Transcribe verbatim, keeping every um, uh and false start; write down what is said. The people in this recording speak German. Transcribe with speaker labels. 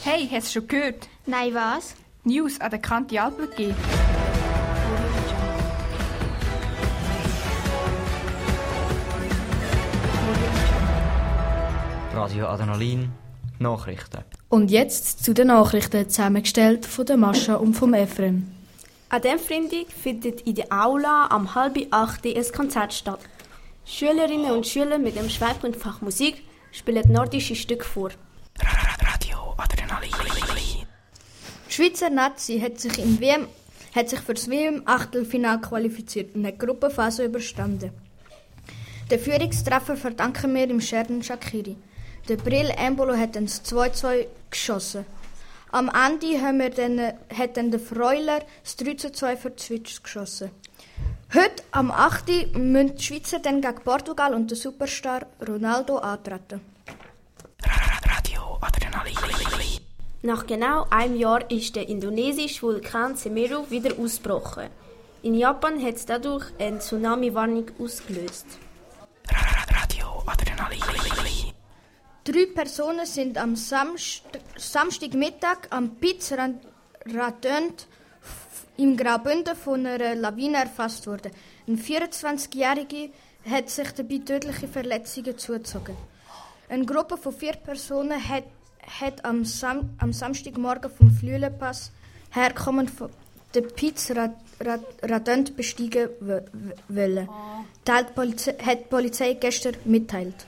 Speaker 1: Hey, hast du schon gehört?
Speaker 2: Nein, was?
Speaker 1: News an der Kante Alpen G.
Speaker 3: Radio Adrenalin, Nachrichten.
Speaker 4: Und jetzt zu den Nachrichten, zusammengestellt von der Mascha und vom Efrem.
Speaker 5: An diesem Freitag findet in der Aula am halb acht ein Konzert statt. Schülerinnen und Schüler mit dem Schwerpunktfach Musik spielen nordische Stücke vor.
Speaker 3: Radio Adrenalin.
Speaker 4: Die Schweizer Nazi hat sich, im W M, hat sich für das W M-Achtelfinale qualifiziert und hat die Gruppenphase überstanden. Den Führungstreffer verdanken wir dem Sherdan Shaqiri. Der Bril Embolo hat dann das zwei zwei geschossen. Am Ende haben wir dann, hat dann der Freuler das drei zu zwei für die Schweiz geschossen. Heute am acht Uhr müssen die Schweizer dann gegen Portugal und der Superstar Ronaldo antreten.
Speaker 3: Radio Adrenalin.
Speaker 5: Nach genau einem Jahr ist der indonesische Vulkan Semeru wieder ausgebrochen. In Japan hat es dadurch eine Tsunami-Warnung ausgelöst.
Speaker 3: Radio Adrenalin.
Speaker 4: Drei Personen sind am Samst- Samstagmittag am Piz Radönt im Graubünden von einer Lawine erfasst worden. Ein vierundzwanzigjähriger hat sich dabei tödliche Verletzungen zugezogen. Eine Gruppe von vier Personen hat, hat am, Sam- am Samstagmorgen vom Flüelenpass herkommend von der Piz Radönt besteigen wollen. Das hat die Polizei gestern mitteilt.